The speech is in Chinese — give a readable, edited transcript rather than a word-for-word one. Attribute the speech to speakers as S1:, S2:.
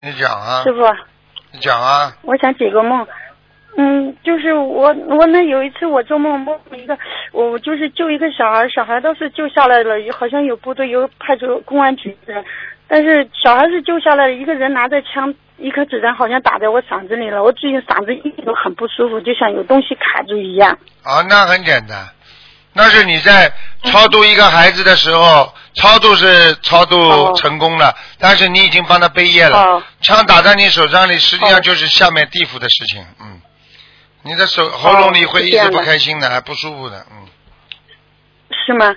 S1: 你讲啊。
S2: 师傅。
S1: 你讲啊。
S2: 我想解个梦。就是我那有一次我做梦梦一个，我就是救一个小孩，小孩倒是救下来了，好像有部队有派出公安局的，但是小孩是救下来了，一个人拿着枪，一颗子弹好像打在我嗓子里了，我最近嗓子一直都很不舒服，就像有东西卡住一样。
S1: 那很简单，那是你在超度一个孩子的时候，超度是超度成功了，但是你已经帮他背业了，枪打在你手上里，实际上就是下面地府的事情，你的喉咙里会一直不开心的，还不舒服的，
S2: 是吗？